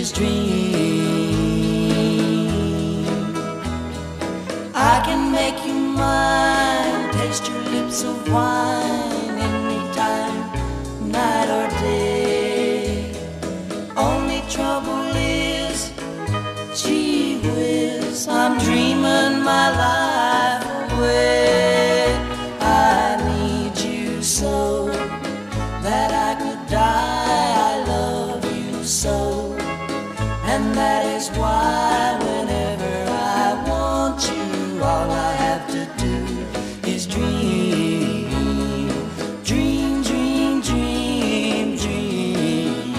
his dream. I can make you mine, taste your lips of wine anytime, night or day. Only trouble is, gee whiz, I'm dreaming my life away. I need you so that I could die. I love you so, and that is why whenever I want you, all I have to do is dream, dream, dream, dream, dream.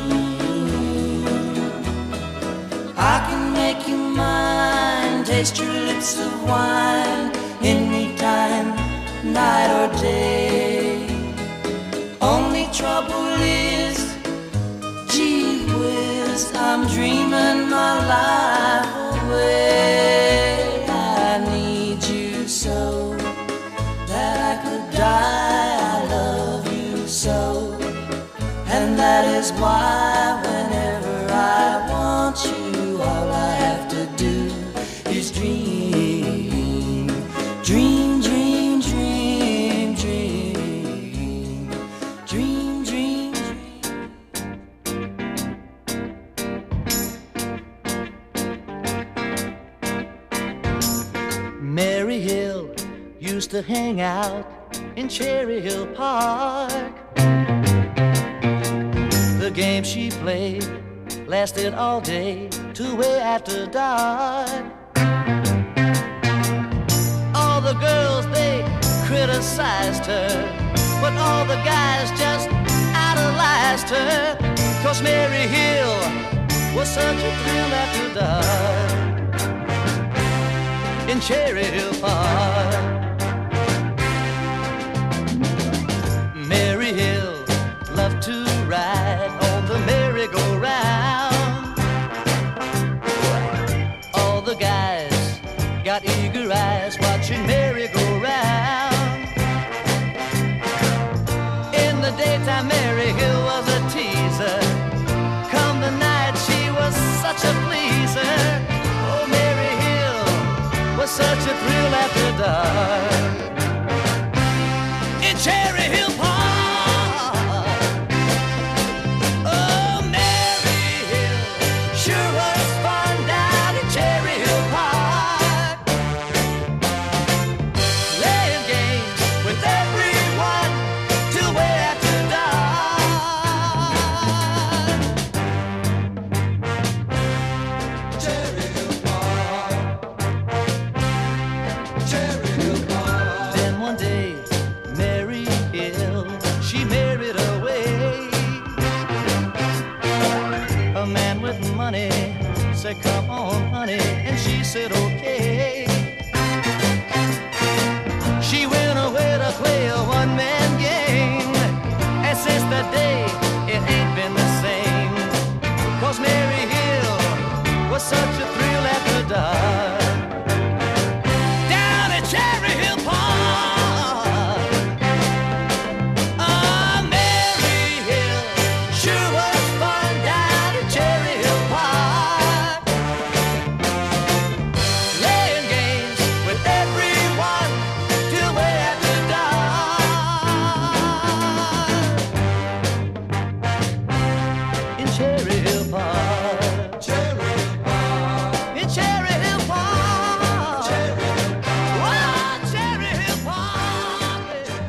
I can make you mine, taste your lips of wine anytime, night or day. Only trouble is, gee whiz, I'm dreaming my life away. I need you so that I could die. I love you so, and that is why whenever I want you, all I have to do is dream, dream, dream, dream, dream, dream, dream, dream. Mary Hill used to hang out in Cherry Hill Park. The game she played lasted all day till way after dark. All the girls, they criticized her, but all the guys just idolized her, 'cause Mary Hill was such a thrill after dark in Cherry Hill Park. Mary Hill loved to ride on the merry-go-round. All the guys got eager eyes watching Mary go round. In the daytime, Mary Hill was a teaser. Come the night, she was such a pleaser. Oh, Mary Hill was such a thrill after dark in Cherry Hill Park. Oh, Mary Hill sure was fun down in Cherry Hill Park, playing games with everyone till way after dark. Cherry Hill Park, Cherry Hill Park. Then one day, Mary Hill, she married away. A man with money said, "Come on, honey," and she said, "Okay." She went away to play a one-man game, and since that day, it ain't been the same, 'cause Mary Hill was such a thrill after dark down at Cherry Hill Park. Ah, Mary Hill sure was fun down at Cherry Hill Park, playing games with everyone till way after dark in Cherry Hill Park. Cherry Hill Park. In Cherry Hill Park. Cherry Hill Park. Oh, Cherry Hill Park.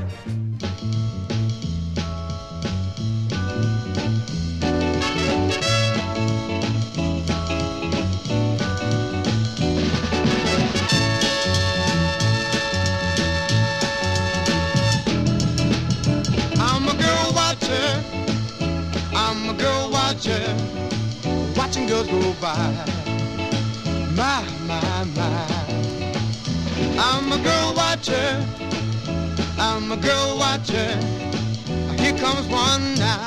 I'm a girl watcher, I'm a girl watcher, watching girls go by. My, my, my. I'm a girl watcher, I'm a girl watcher. Here comes one now.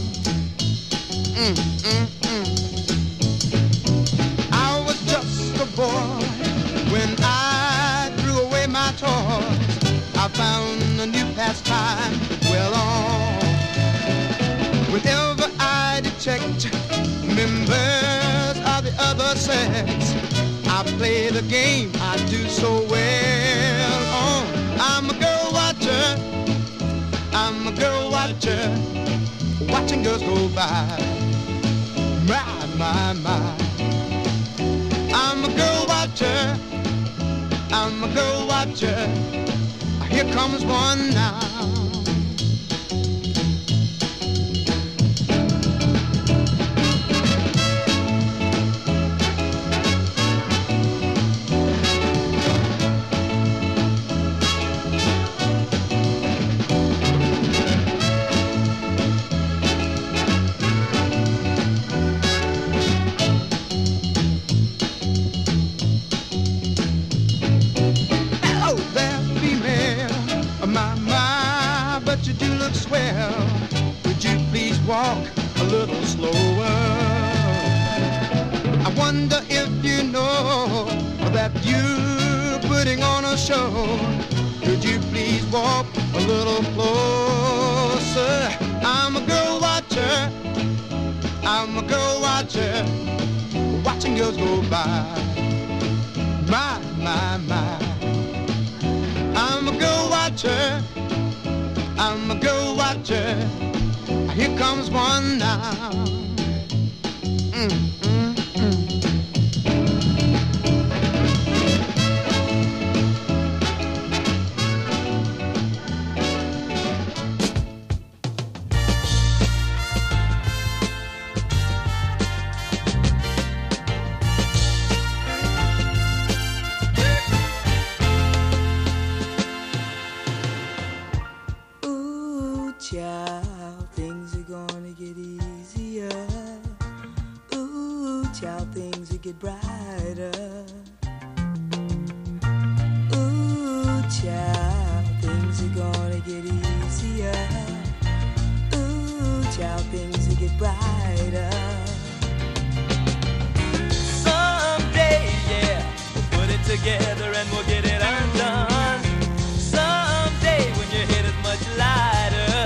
I was just a boy when I threw away my toys. I found a new pastime well on. Whenever I detect members other sex. I play the game, I do so well. Oh, I'm a girl watcher, I'm a girl watcher, watching girls go by. My. I'm a girl watcher, I'm a girl watcher. Here comes one now. Walk a little slower. I wonder if you know that you're putting on a show. Could you please walk a little closer? I'm a girl watcher, I'm a girl watcher, watching girls go by. My. I'm a girl watcher, I'm a girl watcher. Here comes one now. Ooh, child, things are gonna get easier. Ooh, child, things will get brighter. Ooh, child, things are gonna get easier. Ooh, child, things will get brighter. Someday, yeah, we'll put it together and we'll get it undone. Someday when your head is much lighter.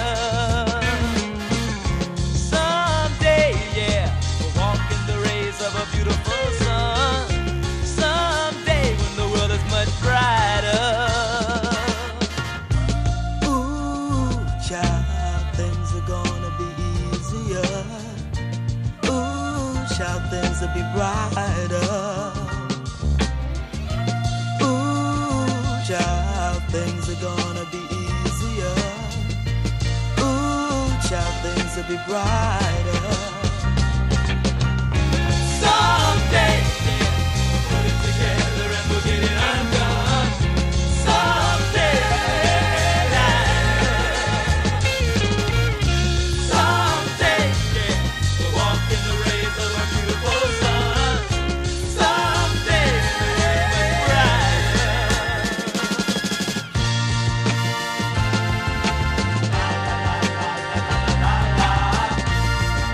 Someday, yeah, we'll walk in the rays of a beautiful sun. Someday when the world is much brighter. Ooh, child, things are gonna be easier. Ooh, child, things will be brighter. Ooh, child, things are gonna be easier. Ooh, child, things will be brighter. Someday, yeah, we'll put it together and we'll get it undone. Someday, someday, yeah, we'll walk in the rays of a beautiful sun. Someday, much brighter.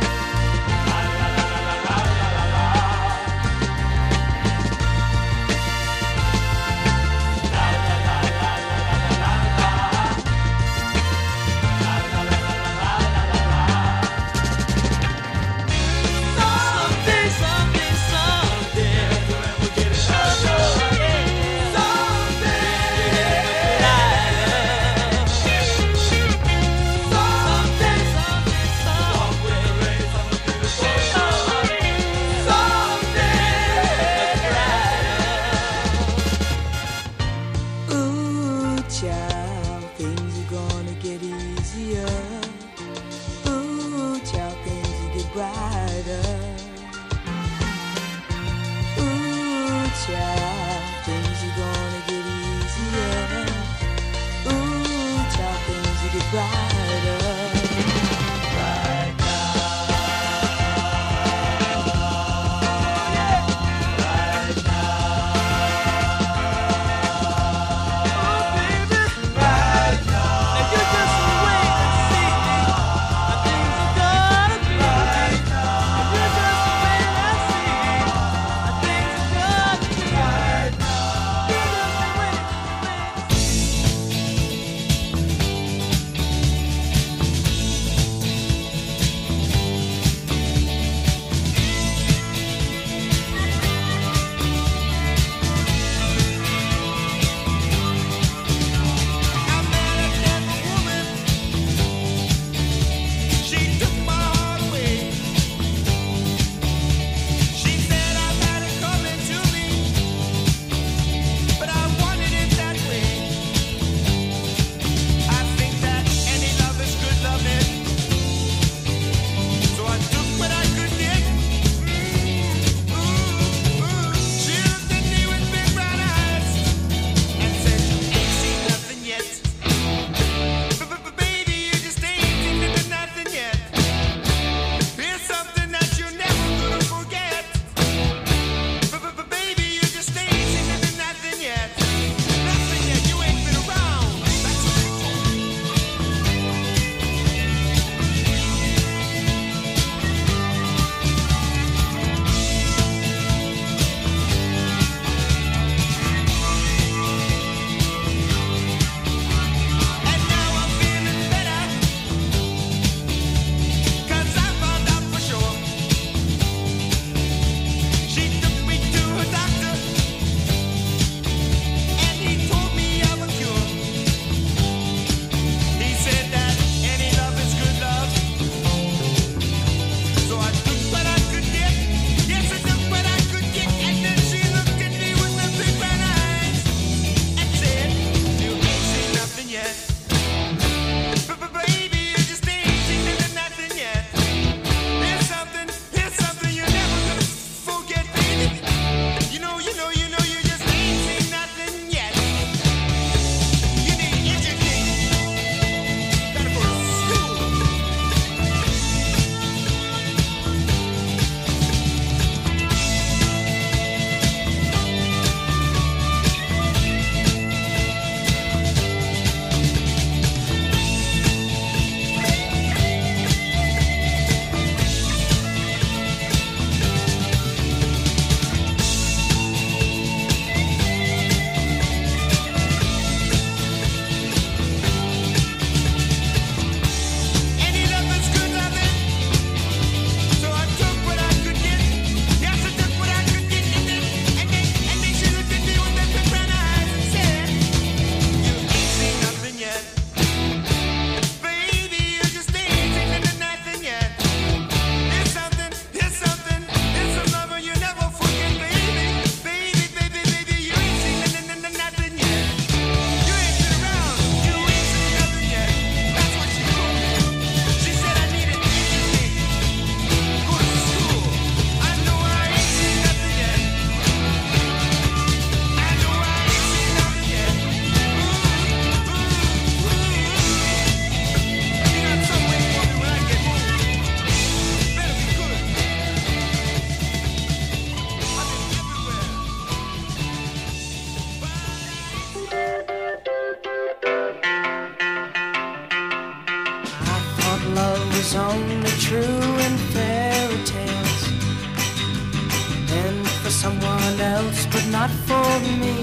someone else, but not for me.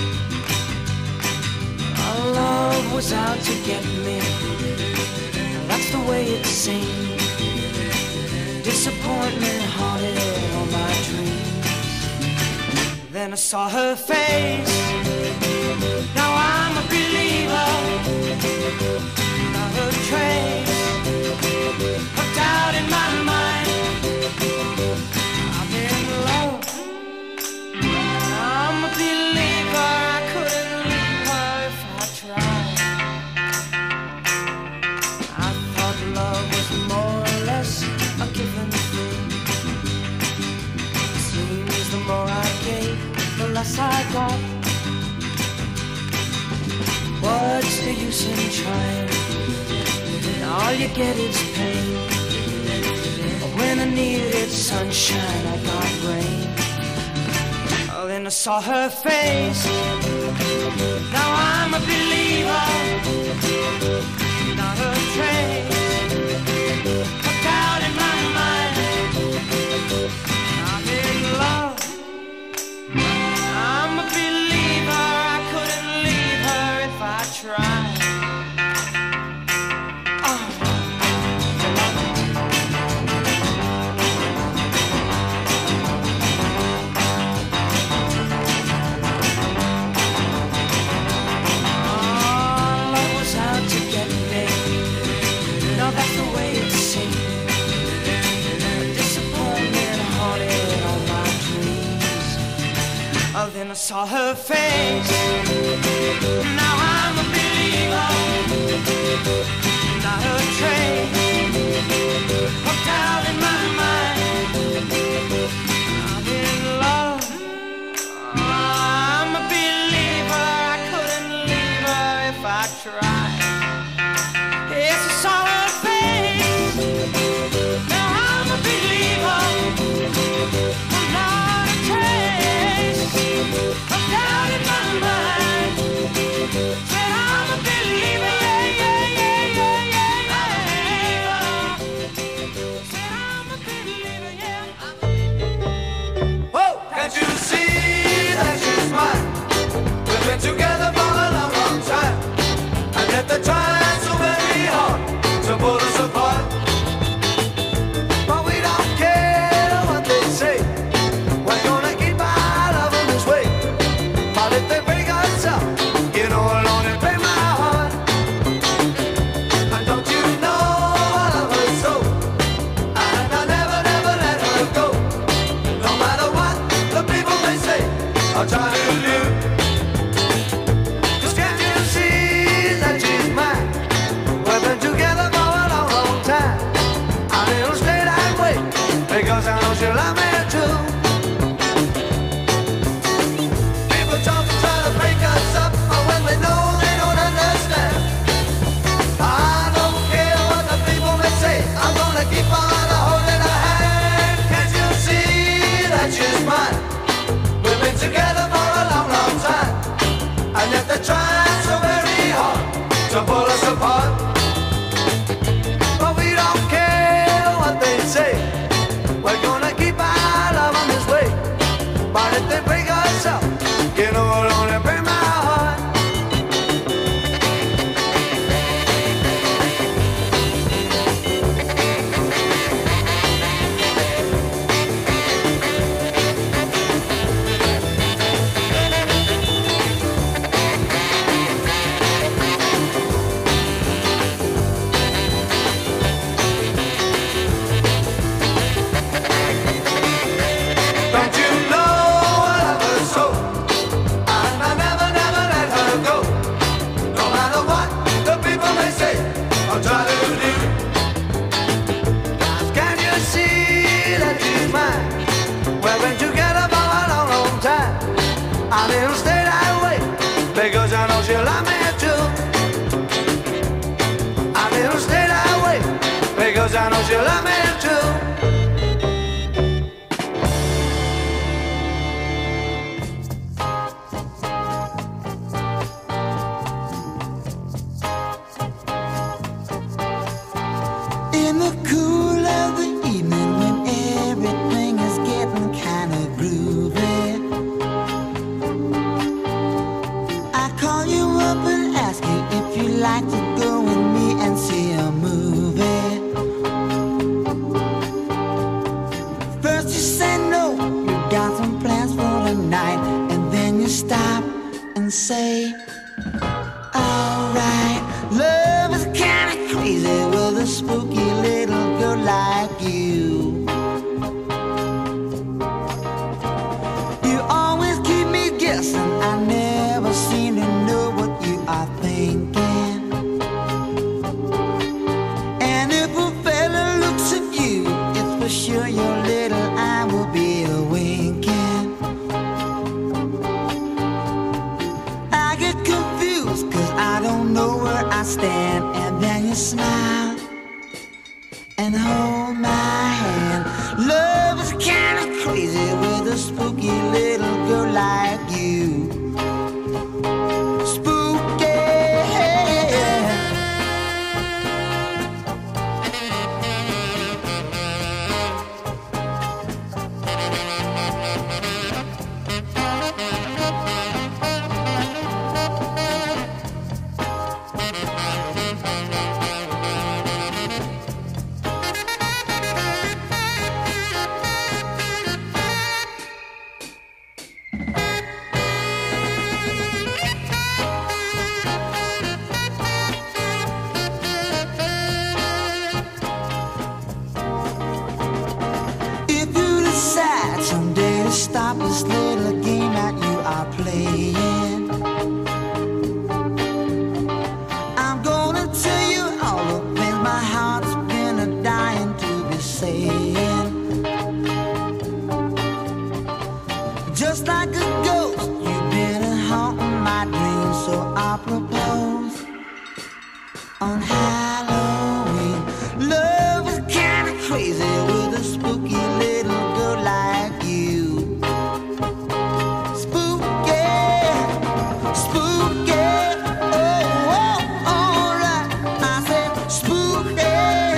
Our love was out to get me. That's the way it seemed. Disappointment haunted all my dreams. Then I saw her face. Now I'm a believer. Not a trace of doubt in my mind. I'm in love. I'm a believer. I couldn't leave her if I tried. I thought love was more or less a given thing. Seems the more I gave, the less I got. What's the use in trying? All you get is pain. When I needed sunshine, I got rain. Oh, then I saw her face. Now I'm a believer. Not a trace of doubt in my mind. I'm in love. I'm a believer. I couldn't leave her if I tried. That's the way it seemed. Disappointment haunted all my dreams. Oh, then I saw her face. Now I'm a believer. Not a trace of doubt in my mind. I'm in love. I'm a believer. I couldn't leave her if I tried. Yes, I saw her. and say, alright, love is kinda crazy with a spooky little girl like you. You always keep me guessing, I never seem to know what you are thinking. And if a fella looks at you, it's for sure your little eye will be a winking. I get confused cause I don't know where I stand. And then you smile and hold my hand. Love is kinda crazy with a spooky little girl like you. Spooky. Someday to stop this little game that you are playing, I'm gonna tell you all the things my heart's been dying to be saying. Just like a ghost, you've been haunting my dreams. So I propose on Halloween. Love is kinda crazy with a spooky little girl like you. Spooky, spooky, oh, oh, alright. I said spooky,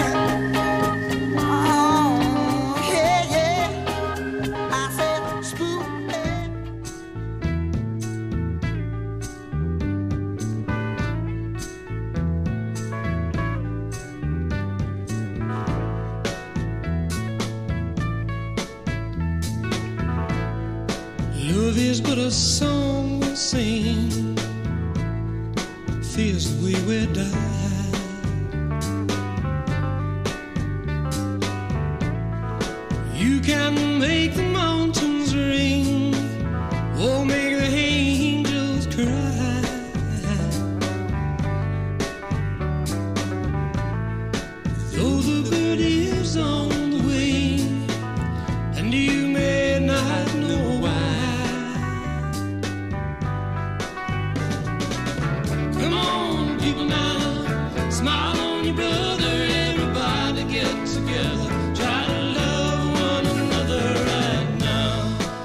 oh, yeah, yeah. I said spooky. Love is but a song we sing, feels the way we die. You can make the mountains ring, or make the angels cry. Though the bird is on the wing, and you may not know why. Come on, people now, smile on your brother. Everybody get together, try to love one another right now.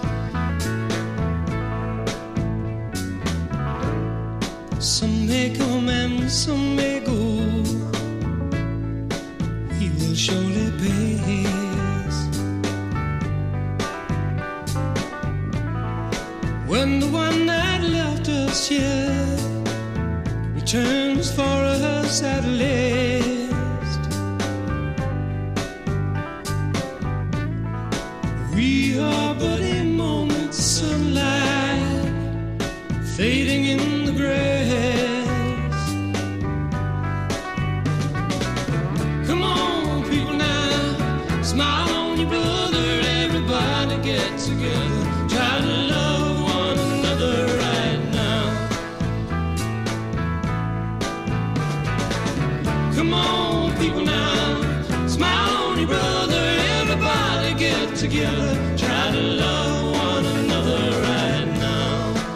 Some may come and some may go, we will surely pass. When the one that left us here returns for us at last, we are but a moment's sunlight fading in the grass. Come on, people now, smile on your brother. Everybody get together, try to love one another right now. Come on, people now, smile on your brother. Everybody get together, try to love one another right now.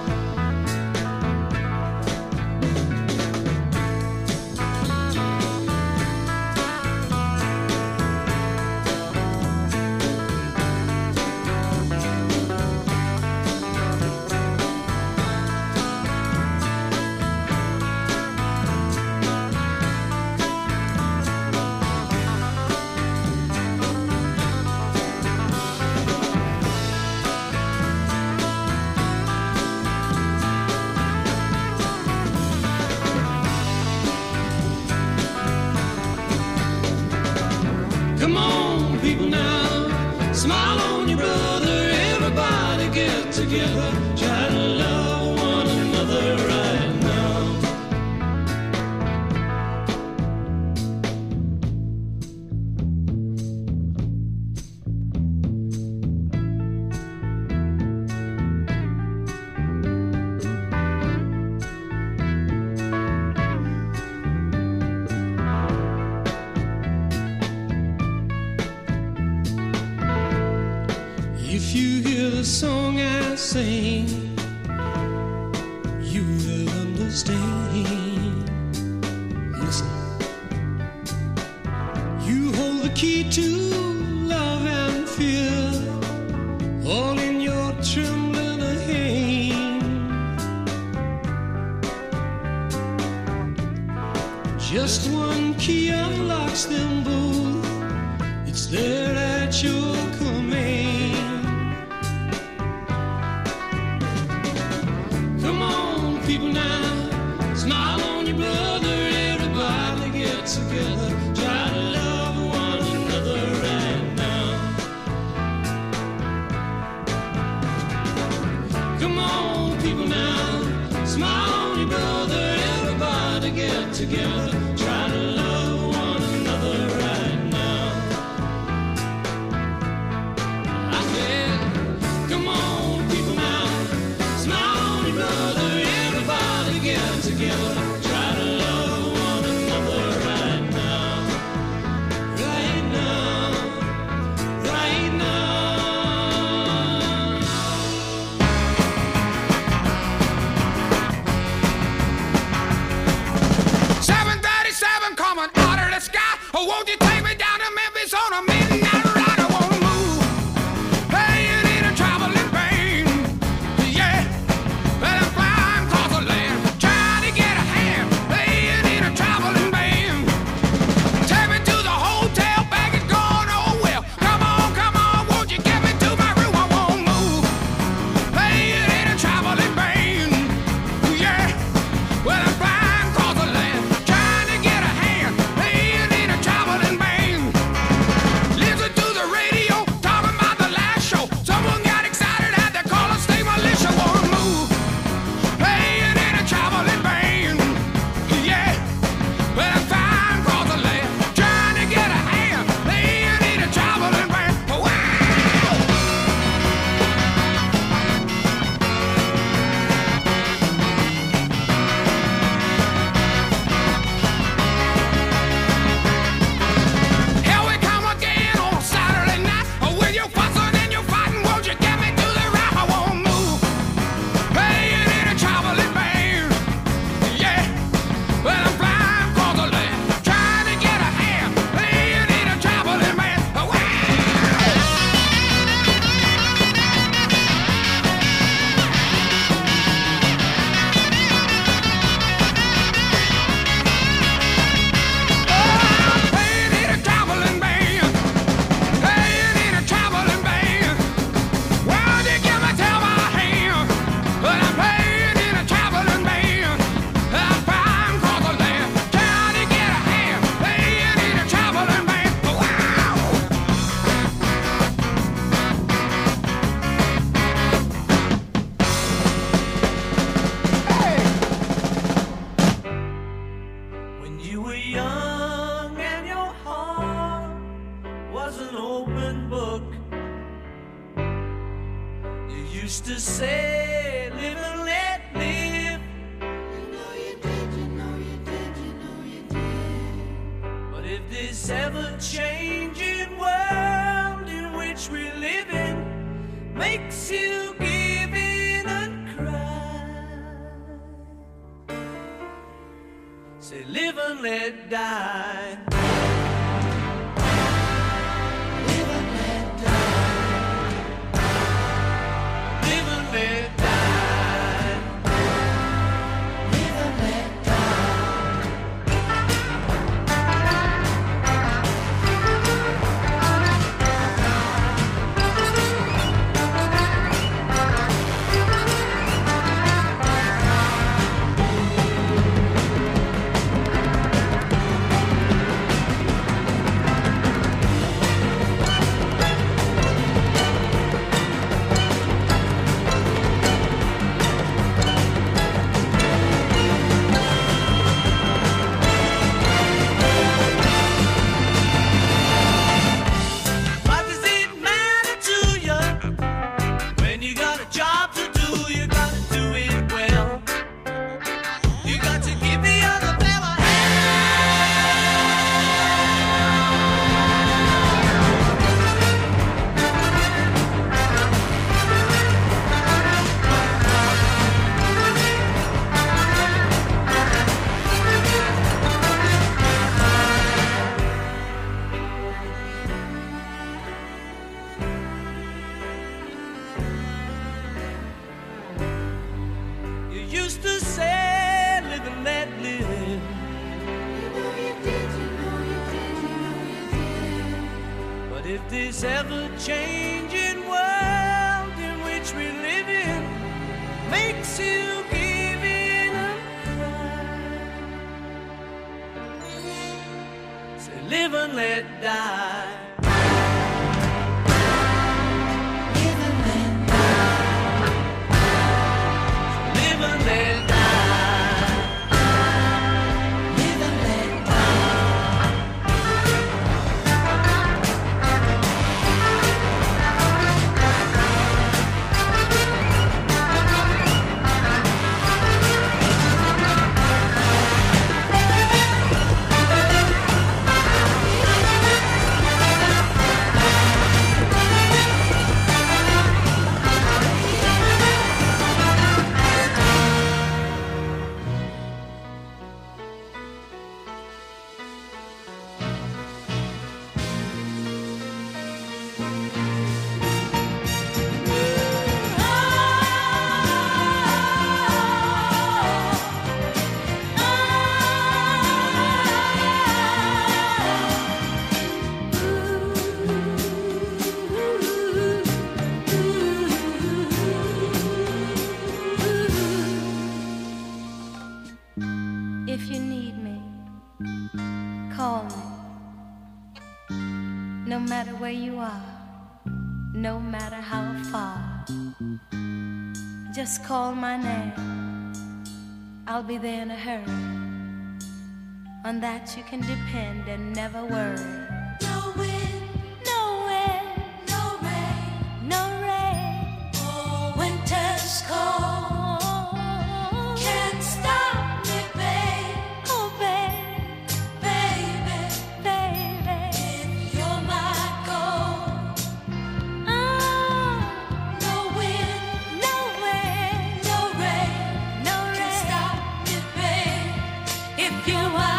Come on, people now, smile on your brother. Everybody get together, try to love one another If you hear the song I sing, you will understand. Listen. You hold the key to love and fear, all in your trembling hand. Just one key unlocks them both. It's there at your command. Come on, people now, smile on your brother. Everybody get together. Try to love one another right now. Come on, people now, smile on your brother. Everybody get together. Try to love one another right now. I said, come on, people now, smile on your brother. Everybody get together. Try to love one another right now. Right now. Right now. 737 coming out of the sky. Oh, won't you take me down to Memphis on a midnight ride? I won't move. Hey, you need a traveling pain. Yeah, well, I'm flying across the land, trying to get a hand. Hey, you need a traveling band. Take me to the hotel, baggage gone, oh well. Come on, won't you get me to my room? I won't move. Hey, you need a traveling band. Yeah, well, I'm flying across the land, trying to get a hand. Hey, you need a traveling band. Listen to the radio, talking about the last show. Someone got excited, had to call a state militia. Won't move. Hey, you need a traveling band. Yeah, well, I'm flying across the land, trying to get a hand. Hey, you need a traveling band. Wow! Here we come again on a Saturday night. With your fussing and your fighting, won't you get me to the right? I won't move. Hey, you need a traveling band. Yeah, well, I'm flying across the land, trying to get a hand. Hey, you need a traveling band. Wow! Hey, you need a traveling band. Hey, you need a traveling band. Why'd you give me till my hand? But I'm paying in a traveling band. I'm flying across the land, trying to get a hand. Hey, you need a traveling band. Wow! When you were young and your heart was an open book, you used to say, live and let live. You know you did, you know you did, you know you did. But if this ever-changing world in which we live in makes you give in and cry, say live and let die. Live and let die. Live and let die. Live and let this ever-changing world in which we live in makes you give in a cry. Say, live and let die. Live and let die. Live and let die. If you need me, call me. No matter where you are, no matter how far, just call my name. I'll be there in a hurry. On that you can depend and never worry. No wind, no wind, no rain, no rain. Oh, winter's cold. Can't stop me, babe. Oh, babe, baby, baby. If you're my gold. Oh, no wind, no wind, no rain, no rain. Can't stop me, babe. If you're my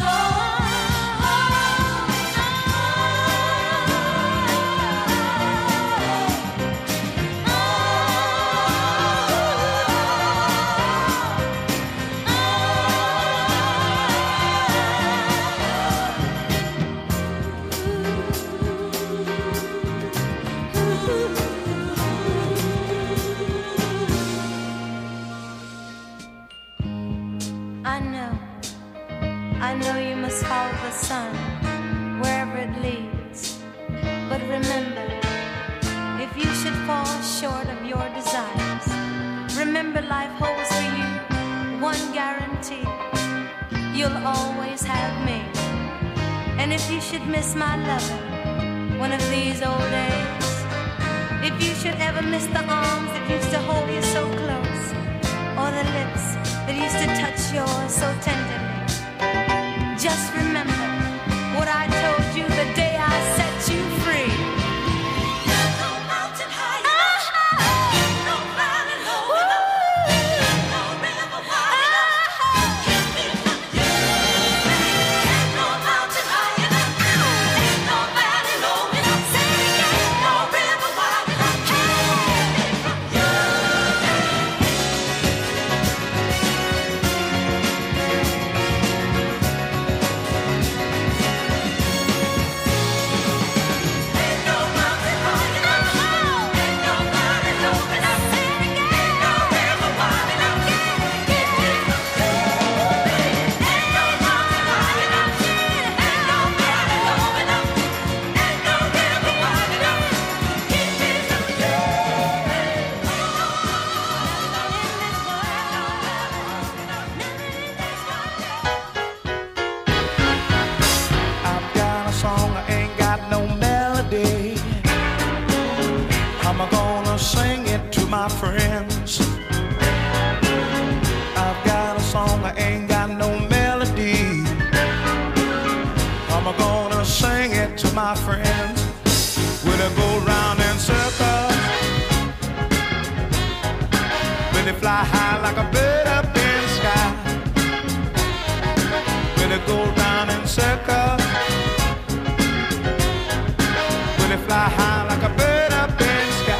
I know you must follow the sun wherever it leads. But remember, if you should fall short of your desires, remember life holds for you one guarantee. You'll always have me. And if you should miss my loving one of these old days, if you should ever miss the arms that used to hold you so close, or the lips that used to touch yours so tenderly, just remember what I told you the day I set you free. There's no mountain high enough, no valley low enough, no river wide enough, keep me from you. There's no mountain high enough, ain't no valley low enough, say it again, no river wide enough, keep me from you. Sing it to my friends. I've got a song, I ain't got no melody. I'm gonna sing it to my friends. Will it go round in circles? Will it fly high like a bird up in the sky? Will it go round in circles? Will it fly high like a bird up in the sky?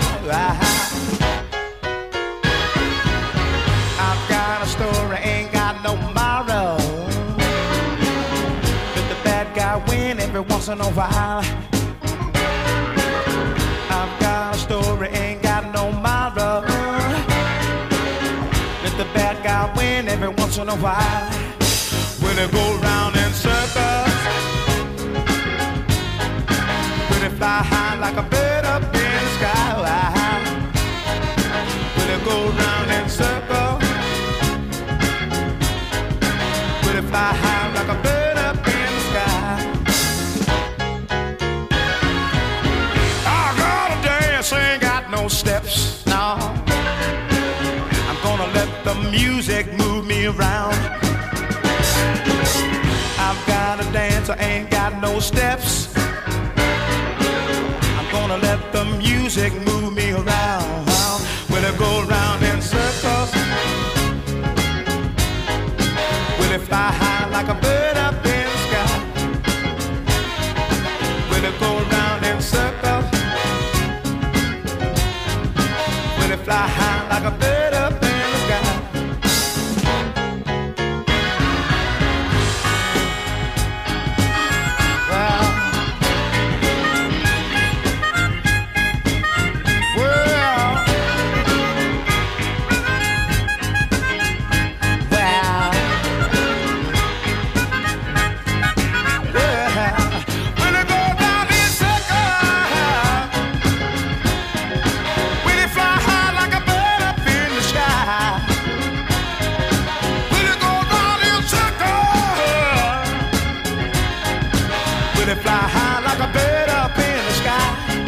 I've got a story, ain't got no moral. Let the bad guy win every once in a while. once in a while when they go round in circles, when they fly high like a bird up in the sky, when they go round in circles, when they fly high like a bird up in the sky. I gotta dance, ain't got no steps, no. I'm gonna let the music move me around. I've gotta dance, I ain't got no steps. I'm gonna let the music move me around. When I go round in circles, when I fly high like a bird up in the sky, when I go round in circles, when I fly high like a bird up in the sky. Fly high like a bird up in the sky.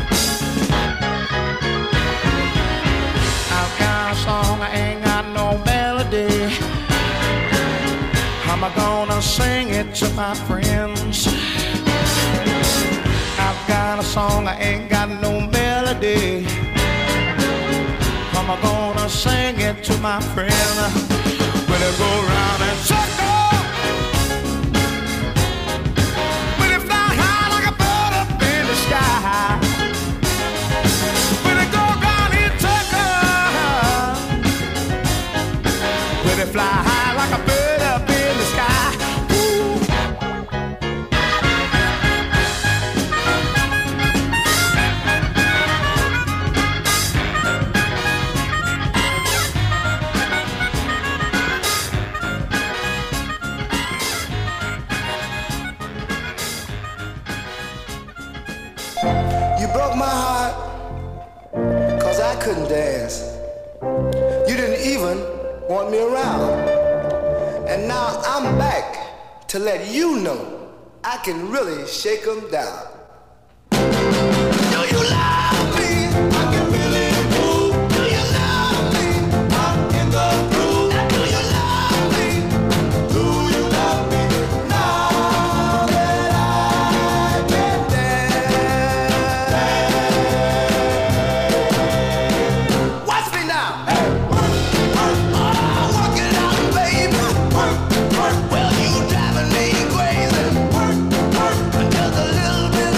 I've got a song, I ain't got no melody. How am I gonna sing it to my friends? I've got a song, I ain't got no melody. How am I gonna sing it to my friends? When I go round and circle, when I go round in circles, when I fly high like a bird up in the sky. You broke my heart, 'cause I couldn't dance. You didn't even want me around. And now I'm back to let you know I can really shake 'em down. Do you love me? I can really move. Do you love me? I'm in the groove. Do you love me? Do you love me? Now that I can dance. Watch me now. Hey, work, work, oh, work it out, baby. Work, work, well you driving me crazy. Work, work, just a little bit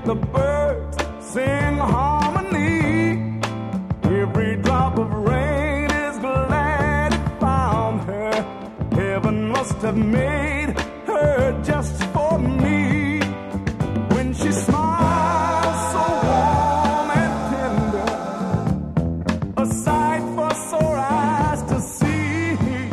the birds sing harmony. Every drop of rain is glad it found her. Heaven must have made her just for me. When she smiles so warm and tender, a sight for sore eyes to see.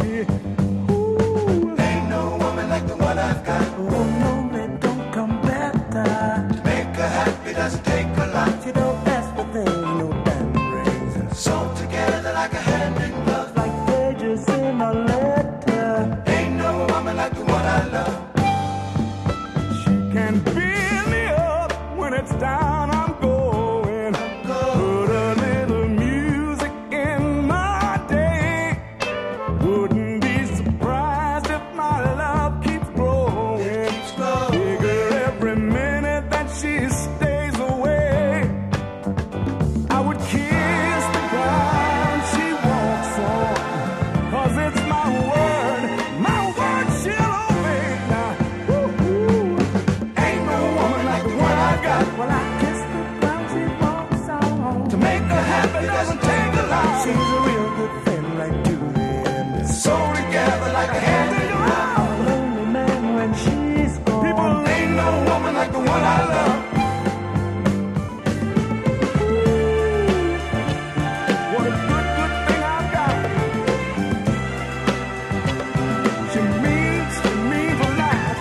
Ooh. Ain't no woman like the one I've got. Oh no, it don't come better. To make her happy doesn't take a lot. You don't ask for things, no diamond rings. Sewn together like a hand in glove. Like pages in a letter. Ain't no woman like the one I love. She can build me up when it's down. I'm going. Put a little music in my day. Wouldn't be surprised if my love keeps growing. Bigger every minute that she stays away. I would kiss the ground she walks on, 'cause it's my word she'll obey. Now, ain't no woman like the one I got. Well, I kiss the ground she walks on. To make her happy doesn't take a lot. She's a real good friend like Julian. Sewn together like a hand in glove. I'm a lonely man when she's gone. People, Ain't no woman like the one I love. what a good thing I've got. She means to me for life.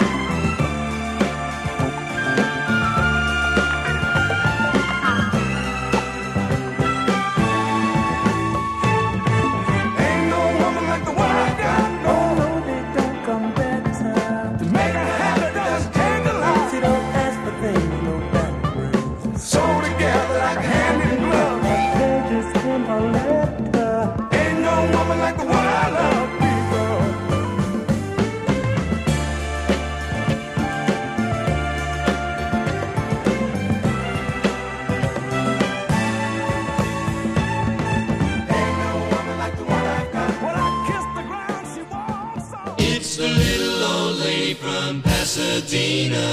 Ain't no woman like the one I got. No, No, they don't come better. to make her happy doesn't take a lot. She don't ask for things, no diamond rings. Sewn together like a hand in glove. Like pages in a letter. Ain't no woman like the one I love. People, Ain't no woman like the one I've got. when I kiss the ground she walks on. It's the little old lady from Pasadena.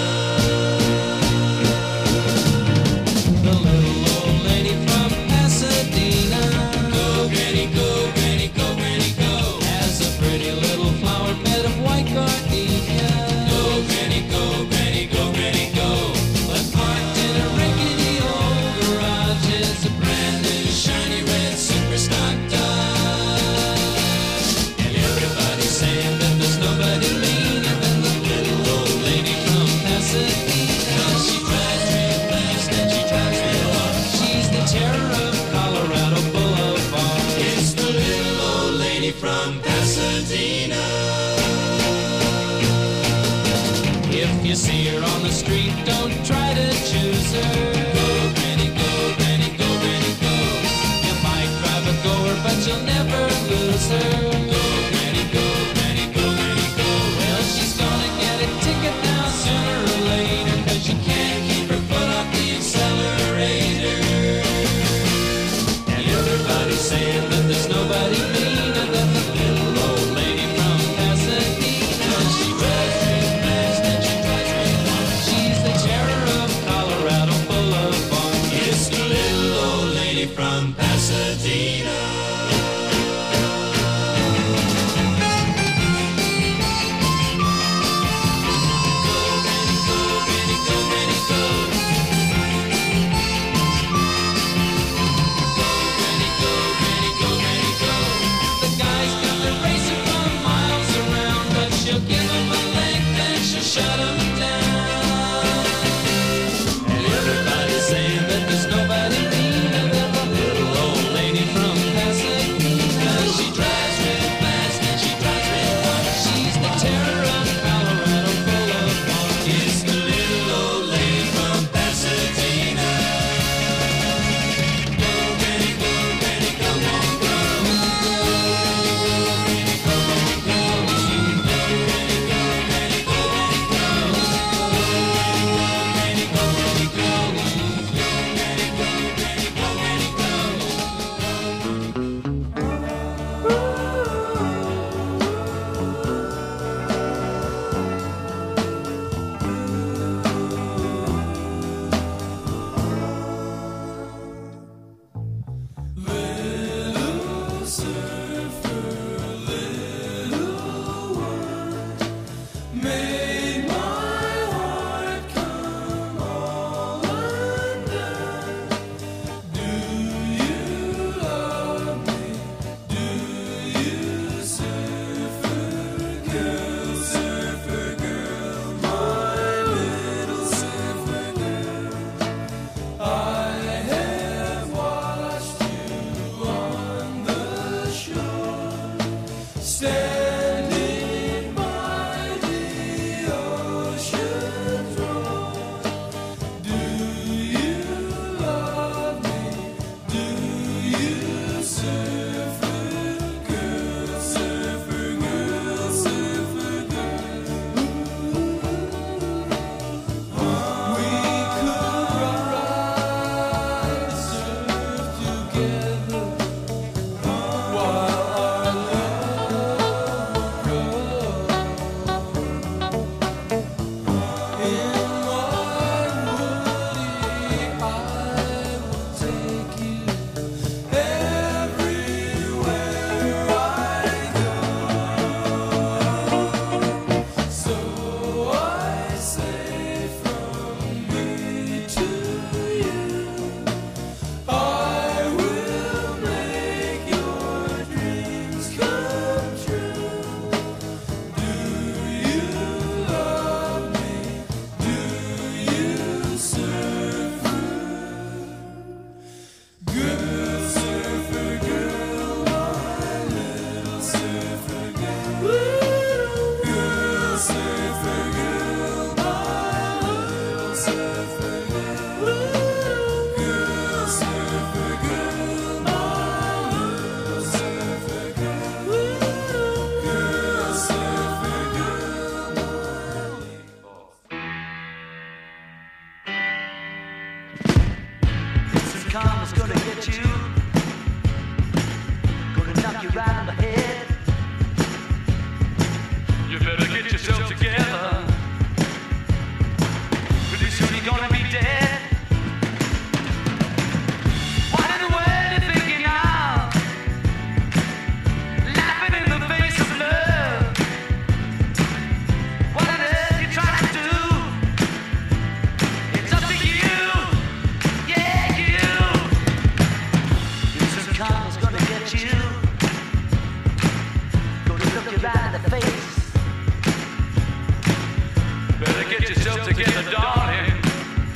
The little old lady from Pasadena. Go, granny, go, granny, go, granny, go. Has a pretty little flower bed of white gardenia. Go, granny, go, granny, go, granny, go. But parked in a rickety old garage is a brand new shiny red super stock Dodge. And everybody's saying that there's nobody meaner than the little old lady from Pasadena. She drives real fast and she drives real hard. She's the terror of Colorado Boulevard. It's the little old lady from Pasadena. If you see her on the street, don't try to choose her. Go, granny, go, granny, go, granny, go. You might drive a goer, but you'll never lose her. Go, granny, go, granny, go, granny, go. Well, she's gonna get a ticket now sooner or later, 'cause you can't keep her foot off the accelerator. And everybody's saying that there's nobody meaner than the little old lady from Pasadena. She drives real fast and she drives real hard. She's the terror of Colorado Boulevard. It's the little old lady from Pasadena. Shut 'em down. And everybody's saying that there's nobody meaner than the little old lady karma's gonna get you. Gonna knock you right on the head. You better get yourself together. Pretty soon you're gonna be dead. What in the world you thinking of? Laughing in the face of love. What on earth you trying to do? It's up to you. Yeah, you. Some karma's gonna get you. Gonna look you right in the face. Better get yourself together, darling.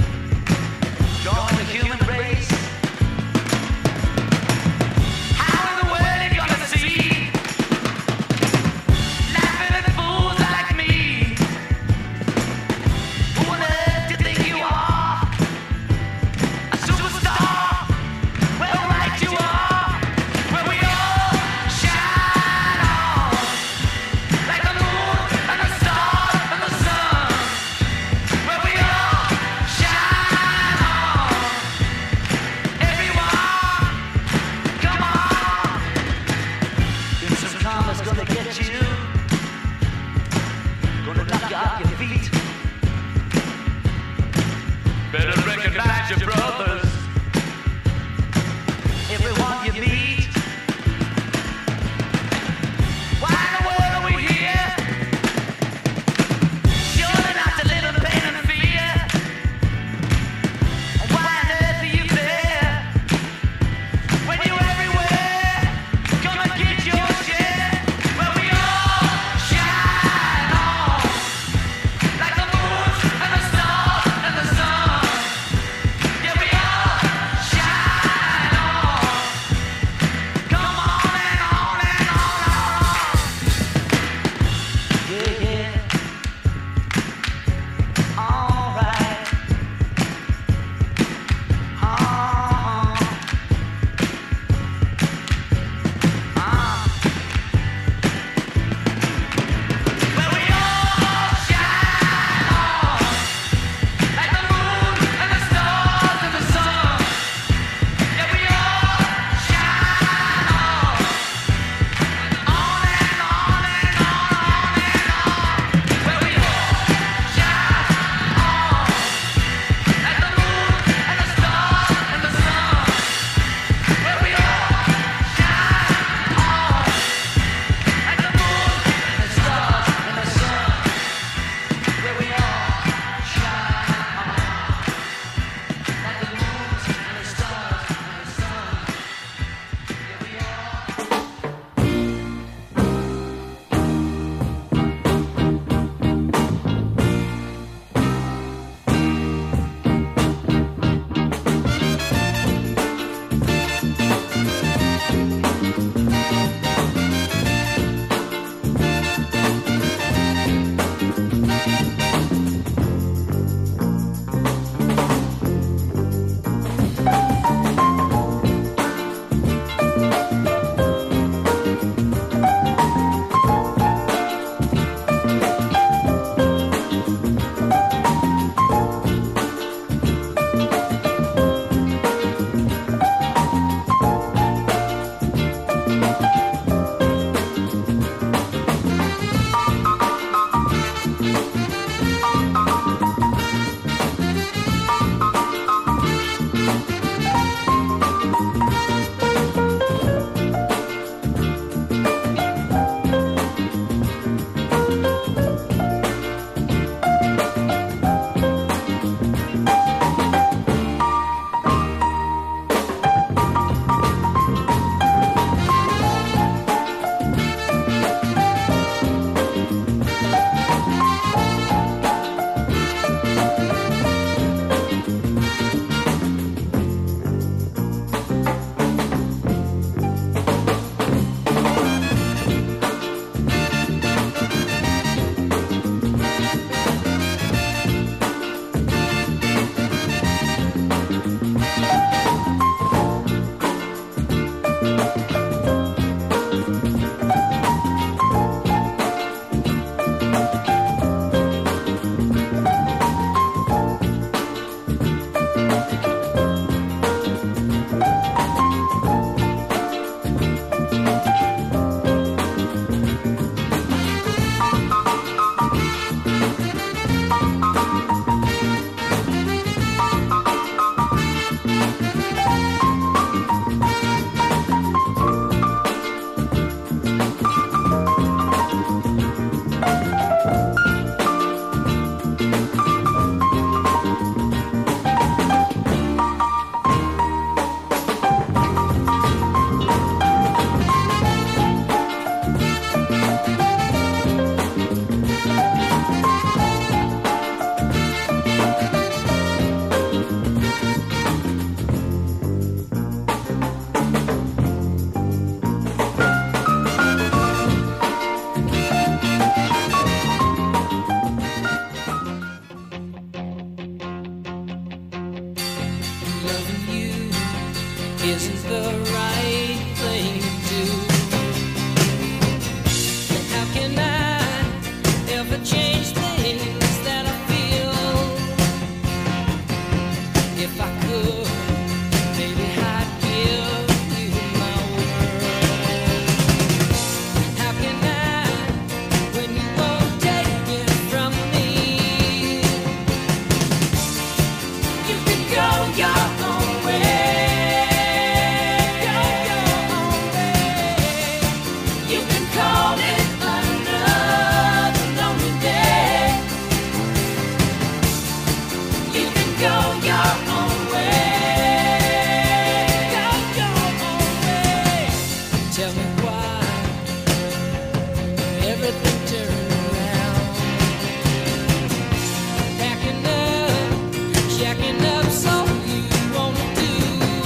isn't the right thing to do. How can I ever change things that I feel? If I could, maybe I'd give you my world. How can I, when you won't take it from me? You can go your own way. Go your own way. You can call it another lonely day. You can go your own way. Go your own way. Tell me why everything turned around. Packing up, jacking up, so you wanna do.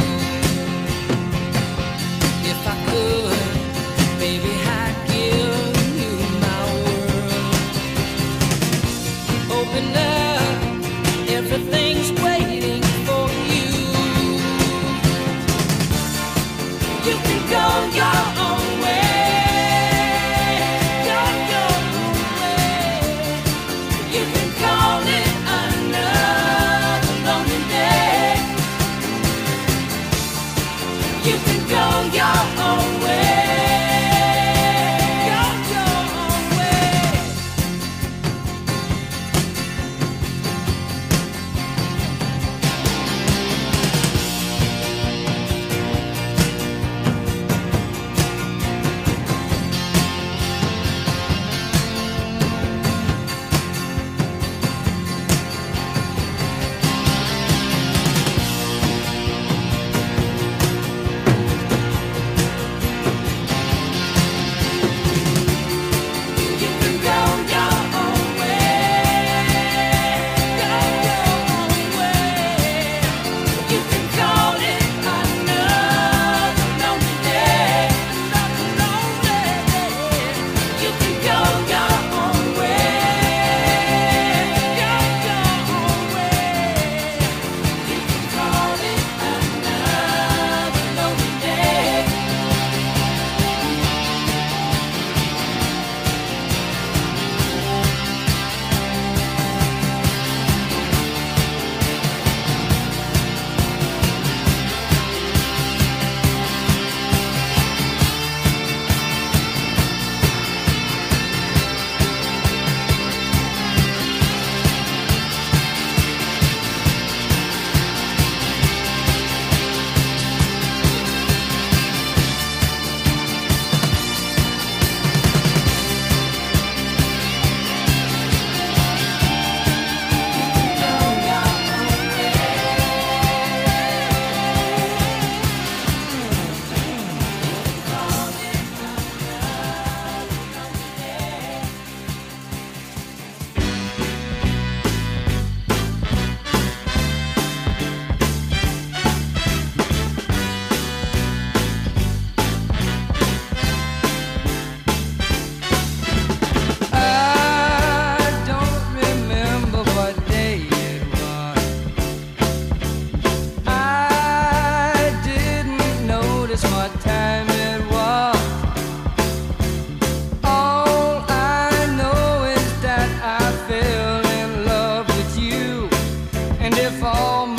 If I could, baby, I'd give you my world. Open up, everything's waiting for you. You can go your own way. Go your own way. You can call it another lonely day. You can go your own way. Go your own way. You can go your own way. Go your own way. You can call it another lonely day. Another lonely day. You can go your own way. Go your own way. You can call it another lonely day. I don't remember what day it was. I didn't notice what time it was. All I know is that I fell in love with you, and if all